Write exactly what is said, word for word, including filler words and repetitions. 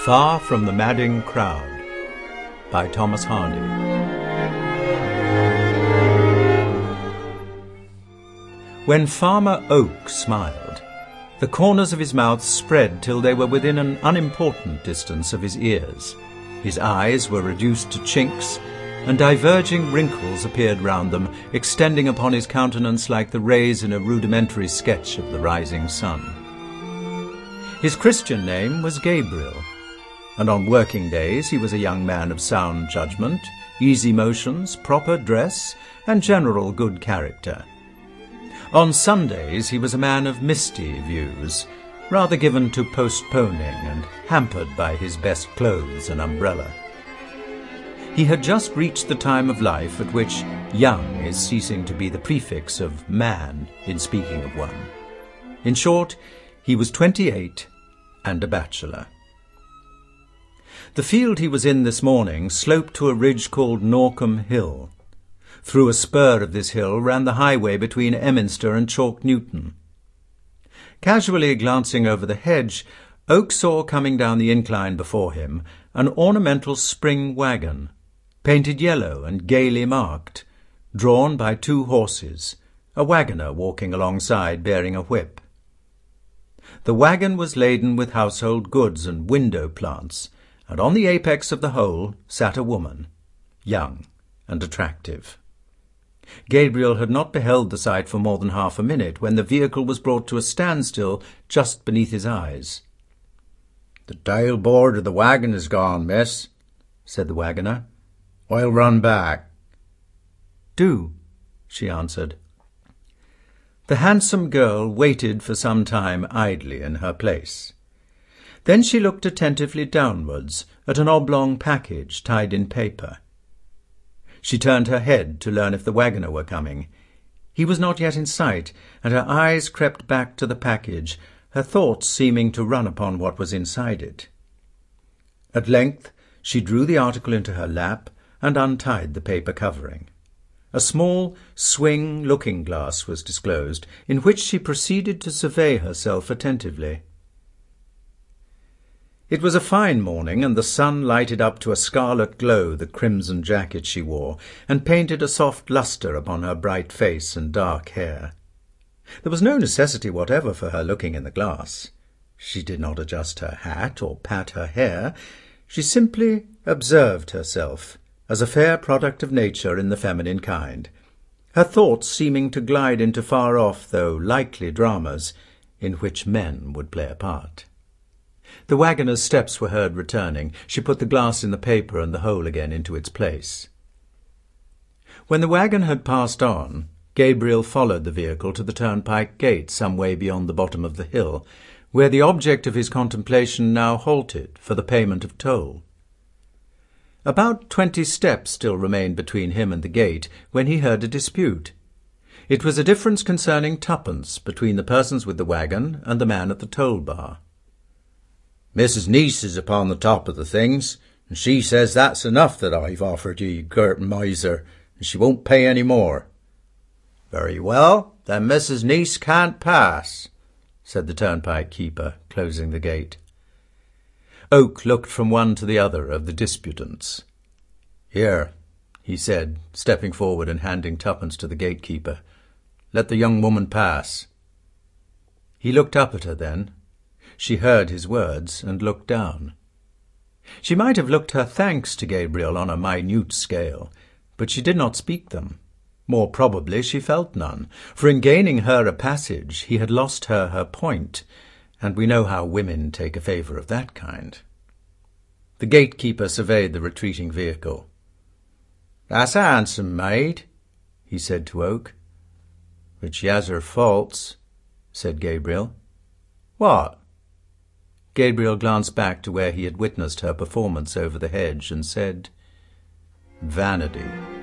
Far from the Madding Crowd by Thomas Hardy. When Farmer Oak smiled, the corners of his mouth spread till they were within an unimportant distance of his ears. His eyes were reduced to chinks, and diverging wrinkles appeared round them, extending upon his countenance like the rays in a rudimentary sketch of the rising sun. His Christian name was Gabriel, and on working days he was a young man of sound judgment, easy motions, proper dress, and general good character. On Sundays he was a man of misty views, rather given to postponing and hampered by his best clothes and umbrella. He had just reached the time of life at which young is ceasing to be the prefix of man in speaking of one. In short, he was twenty-eight and a bachelor. The field he was in this morning sloped to a ridge called Norcombe Hill. Through a spur of this hill ran the highway between Emminster and Chalk Newton. Casually glancing over the hedge, Oak saw coming down the incline before him an ornamental spring waggon, painted yellow and gaily marked, drawn by two horses, a waggoner walking alongside bearing a whip. The waggon was laden with household goods and window plants, and on the apex of the whole sat a woman, young and attractive. Gabriel had not beheld the sight for more than half a minute when the vehicle was brought to a standstill just beneath his eyes. "The tailboard of the waggon is gone, miss," said the waggoner. "I'll run back." "Do," she answered. The handsome girl waited for some time idly in her place. Then she looked attentively downwards at an oblong package tied in paper. She turned her head to learn if the waggoner were coming. He was not yet in sight, and her eyes crept back to the package, her thoughts seeming to run upon what was inside it. At length she drew the article into her lap and untied the paper covering. A small swing looking-glass was disclosed, in which she proceeded to survey herself attentively. It was a fine morning, and the sun lighted up to a scarlet glow the crimson jacket she wore, and painted a soft lustre upon her bright face and dark hair. There was no necessity whatever for her looking in the glass. She did not adjust her hat or pat her hair. She simply observed herself as a fair product of nature in the feminine kind, her thoughts seeming to glide into far-off, though likely dramas, in which men would play a part. The waggoner's steps were heard returning. She put the glass in the paper and the whole again into its place. When the waggon had passed on, Gabriel followed the vehicle to the turnpike gate some way beyond the bottom of the hill, where the object of his contemplation now halted for the payment of toll. About twenty steps still remained between him and the gate when he heard a dispute. It was a difference concerning twopence between the persons with the waggon and the man at the toll-bar. "Missus Niece is upon the top of the things, and she says that's enough that I've offered you, you Girton miser, and she won't pay any more." "Very well, then Missus Niece can't pass," said the turnpike keeper, closing the gate. Oak looked from one to the other of the disputants. "Here," he said, stepping forward and handing twopence to the gatekeeper. "Let the young woman pass." He looked up at her then. She heard his words and looked down. She might have looked her thanks to Gabriel on a minute scale, but she did not speak them. More probably she felt none, for in gaining her a passage he had lost her her point, and we know how women take a favour of that kind. The gatekeeper surveyed the retreating vehicle. "That's a handsome maid," he said to Oak. "But she has her faults," said Gabriel. "What?" Gabriel glanced back to where he had witnessed her performance over the hedge and said, "Vanity."